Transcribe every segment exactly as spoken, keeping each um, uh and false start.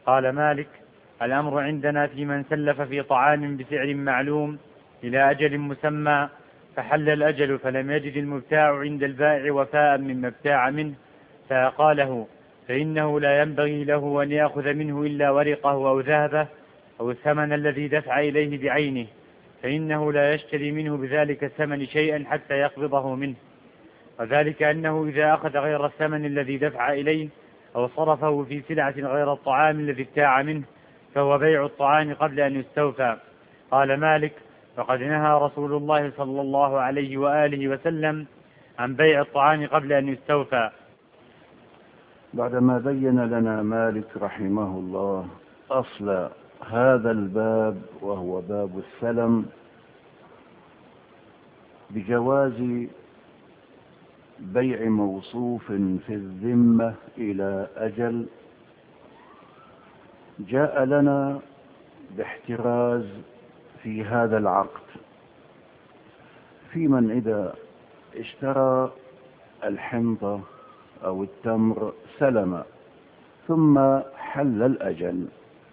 قال مالك: الأمر عندنا في من سلف في طعام بسعر معلوم إلى أجل مسمى، فحل الأجل فلم يجد المبتاع عند البائع وفاء مما ابتاع منه فقاله، فإنه لا ينبغي له أن يأخذ منه إلا ورقه أو ذهبه أو الثمن الذي دفع إليه بعينه، فإنه لا يشتري منه بذلك الثمن شيئا حتى يقبضه منه. وذلك أنه إذا أخذ غير الثمن الذي دفع إليه أو صرفه في سلعة غير الطعام الذي ابتاع منه فهو بيع الطعام قبل أن يستوفى. قال مالك: فقد نهى رسول الله صلى الله عليه وآله وسلم عن بيع الطعام قبل أن يستوفى. بعدما بين لنا مالك رحمه الله أصل هذا الباب وهو باب السلم بجواز بيع موصوف في الذمة إلى أجل، جاء لنا باحتراز في هذا العقد في من إذا اشترى الحنطة أو التمر سلما ثم حل الأجل،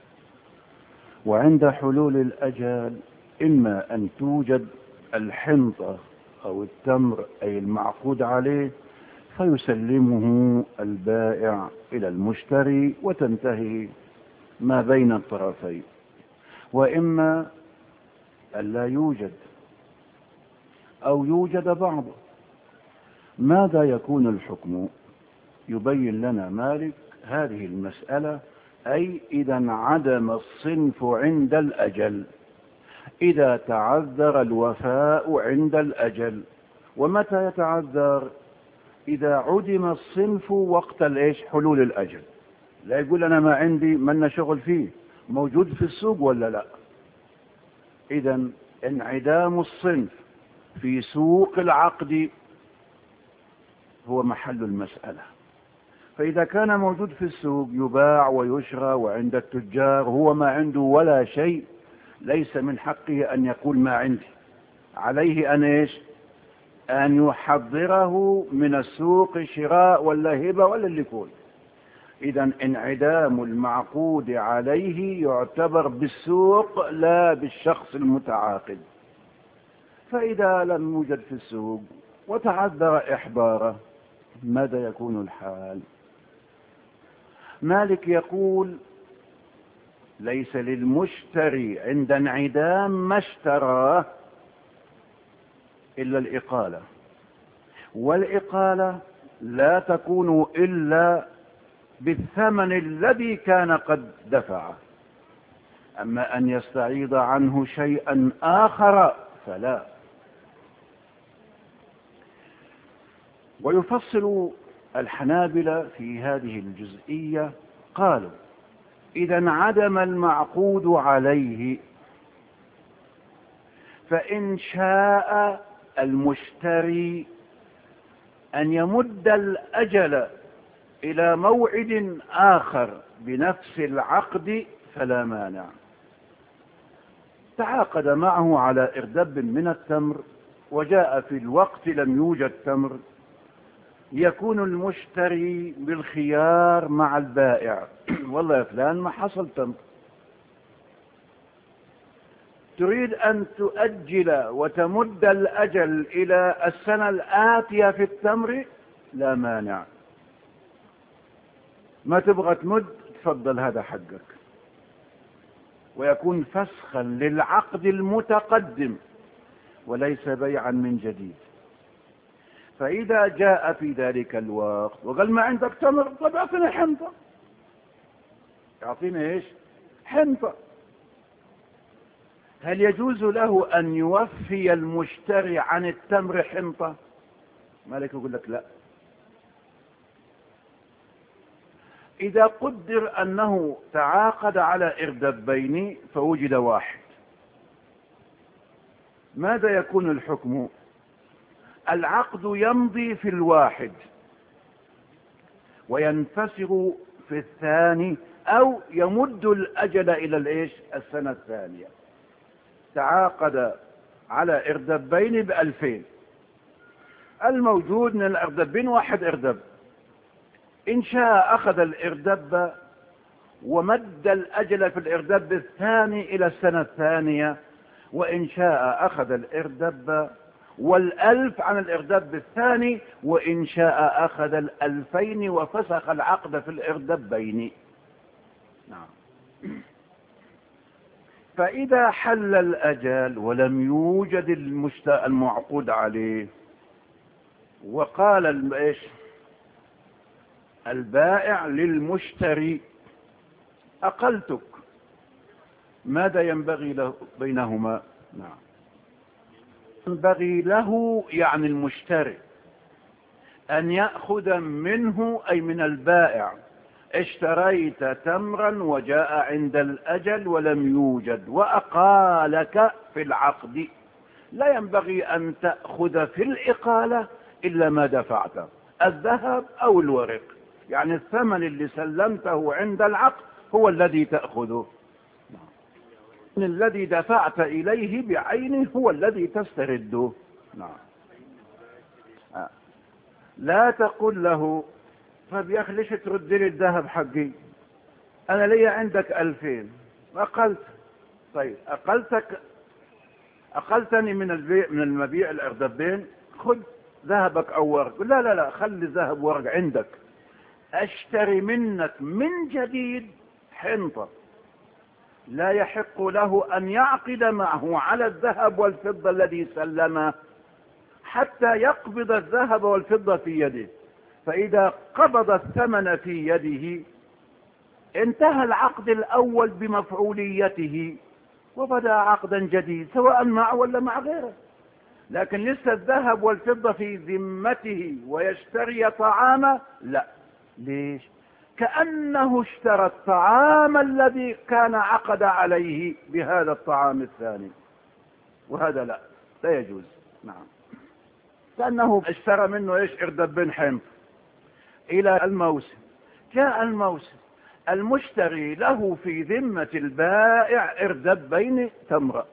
وعند حلول الأجل إما أن توجد الحنطة أو التمر أي المعقود عليه فيسلمه البائع إلى المشتري وتنتهي ما بين الطرفين، وإما أن لا يوجد أو يوجد بعضه. ماذا يكون الحكم؟ يبين لنا مالك هذه المسألة، أي إذا انعدم الصنف عند الأجل، إذا تعذر الوفاء عند الأجل. ومتى يتعذر؟ إذا عدم الصنف وقت الإيش؟ حلول الأجل. لا يقول أنا ما عندي من شغل فيه، موجود في السوق ولا لا. إذا انعدام الصنف في سوق العقد هو محل المسألة. فإذا كان موجود في السوق يباع ويشرى وعند التجار هو ما عنده ولا شيء، ليس من حقه أن يقول ما عندي، عليه أن إيش؟ أن يحضره من السوق شراء ولا هبة ولا اللي يكون. إذا انعدام المعقود عليه يعتبر بالسوق لا بالشخص المتعاقد. فإذا لم يوجد في السوق وتعذر إحضاره ماذا يكون الحال؟ مالك يقول: ليس للمشتري عند انعدام ما اشتراه إلا الإقالة، والإقالة لا تكون إلا بالثمن الذي كان قد دفعه، أما أن يستعيض عنه شيئا آخر فلا. ويفصل الحنابلة في هذه الجزئية، قالوا: إذا انعدم المعقود عليه فإن شاء المشتري أن يمد الأجل إلى موعد آخر بنفس العقد فلا مانع. تعاقد معه على إردب من التمر وجاء في الوقت لم يوجد تمر، يكون المشتري بالخيار مع البائع: والله يا فلان ما حصل تمر، تريد أن تؤجل وتمد الأجل إلى السنة الآتية في التمر؟ لا مانع. ما تبغى تمد؟ تفضل هذا حقك. ويكون فسخا للعقد المتقدم وليس بيعا من جديد. فإذا جاء في ذلك الوقت وقال: ما عندك تمر؟ طب اعطيني حنطة. يعطيني ايش؟ حنطة. هل يجوز له أن يوفي المشتري عن التمر حنطة؟ مالك يقول لك لا. إذا قدر أنه تعاقد على إردبين فوجد واحد، ماذا يكون الحكم؟ العقد يمضي في الواحد وينفسخ في الثاني، أو يمد الأجل إلى الإيش؟ السنة الثانية. تعاقد على إردبين بألفين، الموجود من الإردبين واحد إردب، إن شاء أخذ الإردب ومد الأجل في الإردب الثاني إلى السنة الثانية، وإن شاء أخذ الإردب والألف عن الإردب الثاني، وإن شاء أخذ الألفين وفسخ العقد في الإردبين. نعم. فإذا حل الأجل ولم يوجد المعقود عليه، وقال ايش البائع للمشتري أقلتك، ماذا ينبغي له بينهما؟ نعم. ينبغي له يعني المشتري أن يأخذ منه أي من البائع، اشتريت تمرا وجاء عند الأجل ولم يوجد وأقالك في العقد، لا ينبغي أن تأخذ في الإقالة إلا ما دفعته، الذهب أو الورق، يعني الثمن اللي سلمته عند العقد هو الذي تأخذه، الذي دفعت إليه بعينه هو الذي تسترده. نعم. لا تقل له طب يا أخي ليش ترد لي الذهب حقي، أنا لي عندك ألفين أقلت، طيب أقلتك أقلتني من البيع من المبيع الأردبين، خذ ذهبك أو ورق. لا لا لا خلي ذهب ورق عندك، أشتري منك من جديد حنطة، لا يحق له أن يعقد معه على الذهب والفضة الذي سلمه حتى يقبض الذهب والفضة في يده، فإذا قبض الثمن في يده انتهى العقد الأول بمفعوليته وبدأ عقدا جديد سواء معه ولا مع غيره. لكن لسه الذهب والفضة في ذمته ويشتري طعامه لا، ليش؟ كأنه اشترى الطعام الذي كان عقد عليه بهذا الطعام الثاني، وهذا لا لا يجوز. نعم. كأنه اشترى منه ايش اردبين حنط الى الموسم، جاء الموسم المشتري له في ذمة البائع اردبين تمرة،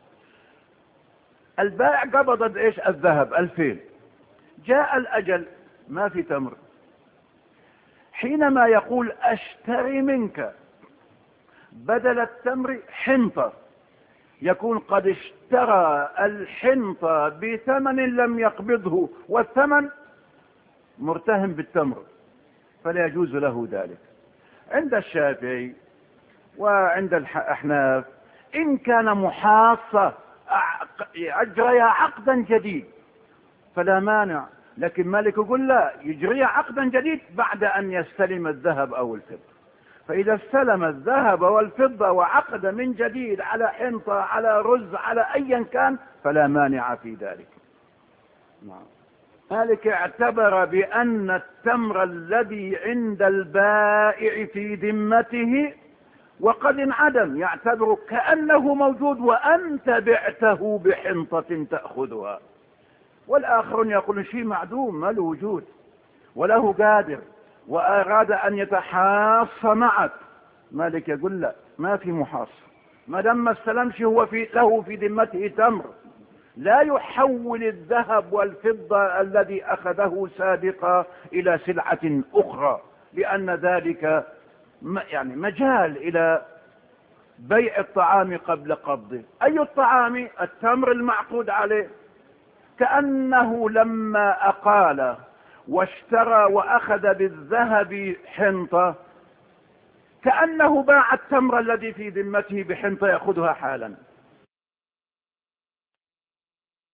البائع قبض ايش الذهب ألفين، جاء الأجل ما في تمر، حينما يقول اشتري منك بدل التمر حنطة، يكون قد اشترى الحنطة بثمن لم يقبضه والثمن مرتهن بالتمر، فلا يجوز له ذلك. عند الشافعي وعند الأحناف إن كان محاصة أجري عقدا جديد فلا مانع، لكن مالك يقول لا، يجري عقدا جديد بعد أن يستلم الذهب أو الفضة. فإذا استلم الذهب والفضة وعقد من جديد على حنطة على رز على أيا كان فلا مانع في ذلك. مالك اعتبر بأن التمر الذي عند البائع في ذمته وقد انعدم يعتبر كأنه موجود وأنت بعته بحنطة تأخذها، والآخرون يقولون شيء معدوم ما له وجود وله قادر وأراد أن يتحاص معك. مالك يقول لا، ما في محاصة، ما دام ما استلمش هو في له في ذمته تمر، لا يحول الذهب والفضة الذي أخذه سابقا إلى سلعة أخرى، لأن ذلك يعني مجال إلى بيع الطعام قبل قبضه. أي الطعام؟ التمر المعقود عليه، كأنه لما أقال واشترى وأخذ بالذهب حنطة كأنه باع التمر الذي في ذمته بحنطة يأخذها حالا،